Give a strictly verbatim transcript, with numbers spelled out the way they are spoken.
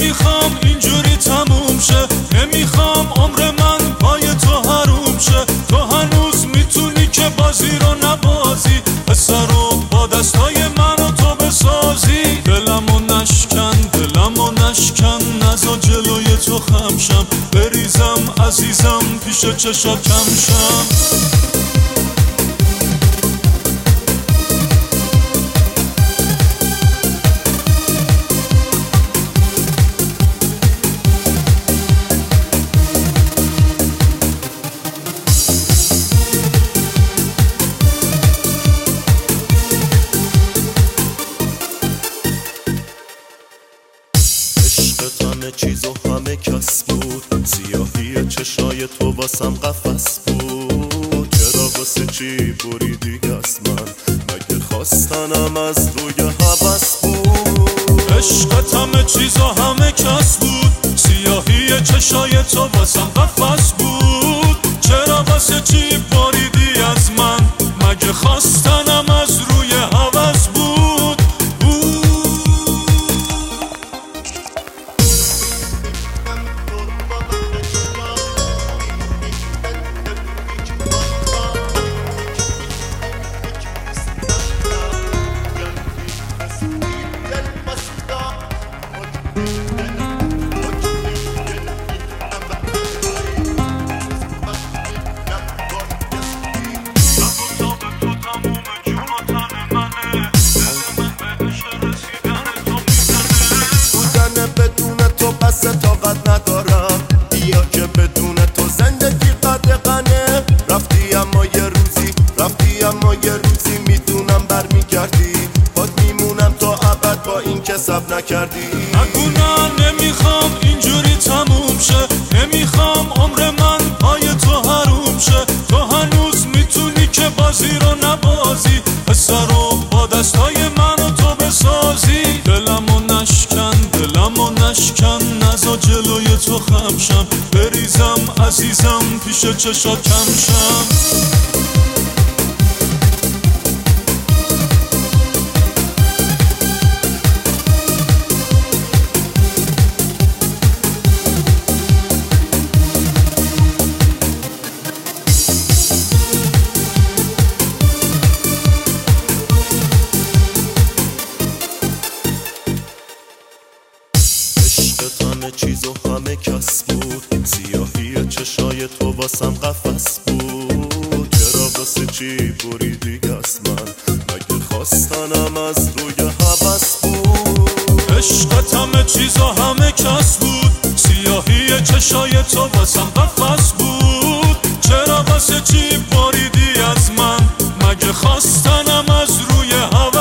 نمیخوام اینجوری تموم شه، نمیخوام عمر من پای تو حروم شه. تو هنوز میتونی که بازی رو نبازی، پسر رو با دستای من و تو بسازی. دلمو نشکن دلمو نشکن، نزا جلوی تو خمشم، بریزم عزیزم پیش چشات کم شم. همه چیز و همه کس بود، سیاهی چشای تو واسم قفس بود. چرا واسه چی بریدی از من؟ مگه خواستنم از روی هوس بود؟ عشقت همه چیز و همه کس بود، سیاهی چشای تو واسم قفس بود. چرا واسه چی بریدی از من؟ مگه خواستنم از روی هوس بود؟ طاقت ندارم بیا که بدون تو زندگی قدغنه. رفتی اما یه روزی رفتی اما یه روزی میدونم برمیگردی، باد میمونم تا ابد با این که صبر نکردی. نگو نه نمیخوام اینجوری تموم شه، نمیخوام عمر من پای تو حروم شه. تو هنوز میتونی که بازی رو نبازی، پسر رو با دستای من و تو بسازی. دلمو نشکن دلمو نشکن، نزا جلوی تو خمشم، بریزم عزیزم پیش چشات کم شم. همه چیز و همه کس بود، سیاهی چشای تو واسم قفس بود. چرا واسه چی بریدی از من؟ مگه خواستنم از روی هوس بود؟ عشقت همه چیز و همه کس بود، سیاهی چشای تو واسم قفس بود. چرا واسه چی بریدی از من؟ مگه خواستنم از روی هوس